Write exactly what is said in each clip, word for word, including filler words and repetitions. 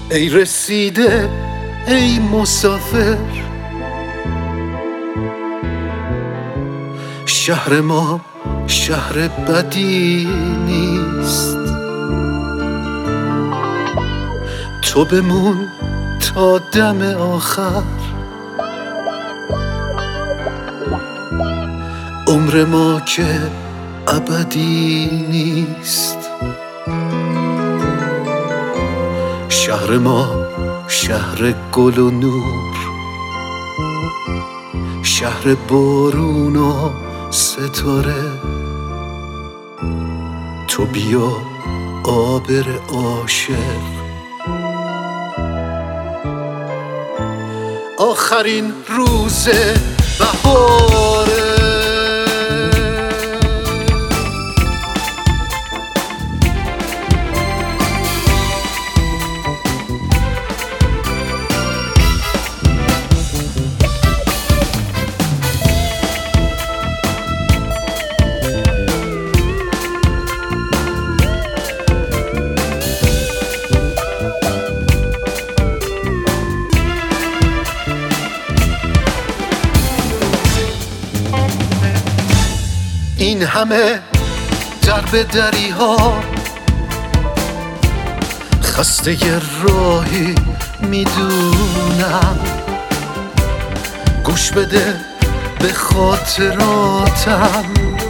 ای رسیده ای مسافر، شهر ما شهر بدی نیست. تو بمون تا دم آخر، عمر ما که ابدی نیست. شهر ما شهر گل و نور، شهر بارون و ستاره. تو بیا عابر عاشق، آخرین روز بهاره. این همه در به دری ها، خسته راهی میدونم. گوش بده به خاطراتم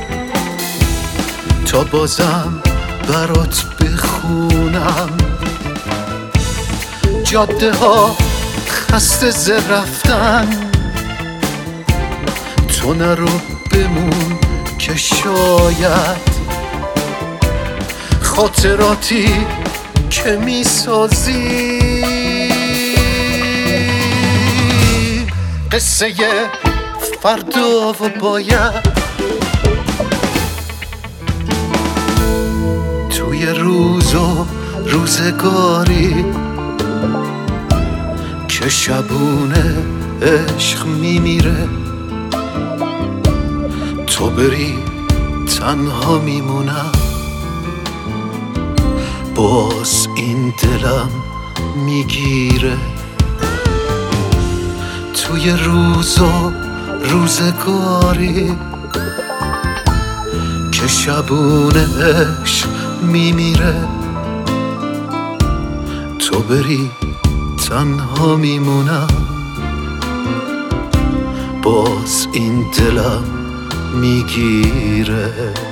تا بازم برات بخونم. جاده ها خسته ز رفتن، تو نرو بمون که شاید خاطراتی که میسازی قصه فردا و باید توی روز و روزگاری که شبونه عشق میمیره. تو بری تنها میمونم، باز این دلم میگیره. توی روز و روزگاری که شبونه عشق میمیره. تو بری تنها میمونم، باز این دلم میگیره.